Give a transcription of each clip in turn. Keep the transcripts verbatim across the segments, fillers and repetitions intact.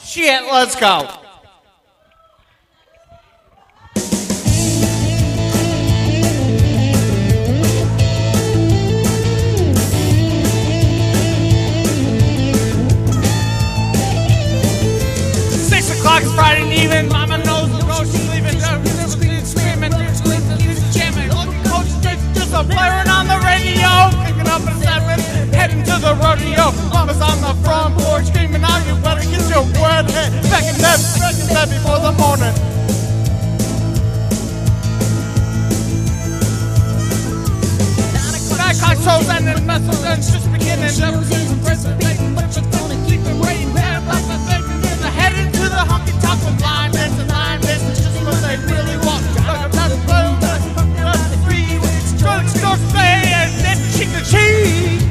Shit, let's go. Six o'clock is Friday evening. Mama knows the road she's leaving. Screaming, jamming. Coach just a blaring on the radio. Picking up at seven, heading to the rodeo. Mama's on the front porch screaming, "Now you better get your wet head back in bed, back in bed before the morning." Nine o'clock shows ending, message and just beginning. Keep it waiting, heading to the honky tonk of line dance and line dance. It's just what they really want. Drugstore play and then chicken cheese.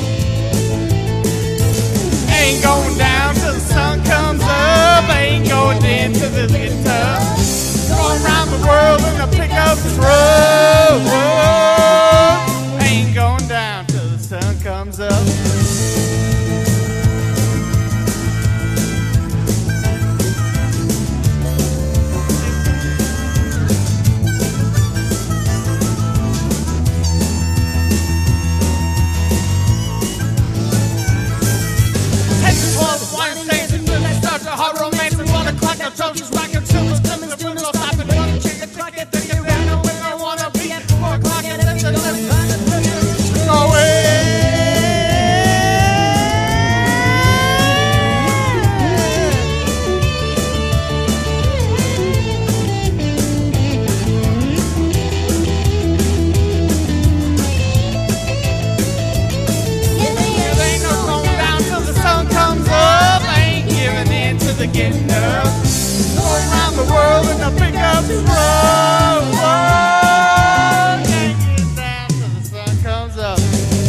Ain't going down till the sun comes up. Ain't going into the guitar. Going around the world in a pickup truck. Ain't going down till the sun comes up. Hot romance and one o'clock, now Trojan's rockin' children's coming, the windows stopping, one chicken crack it, think you down where I wanna be at four o'clock, and then the left go away. There ain't no going down till the sun comes up. The getting up, going around the world in a pickup truck. Can't get down till the sun comes up.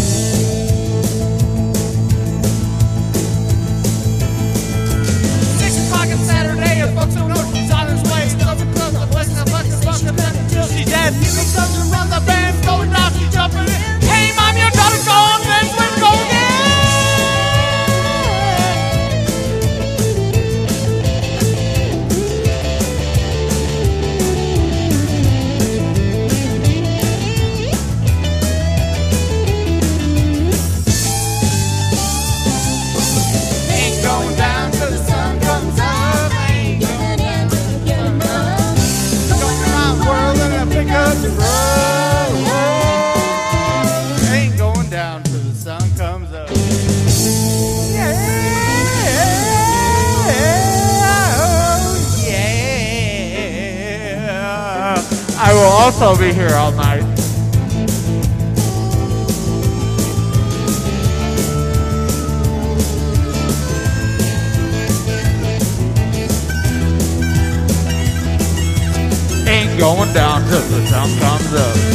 Six o'clock on Saturday, a folks don't know she's on his way. Doesn't close the place, the fucking fucking until she's dead. People comes around the band's going down, she's jumping in. Hey, mom, your daughter's gone, let's go again. Ain't going down till the sun comes up. Yeah, oh yeah. I will also be here all night. Ain't going down till the sun comes up.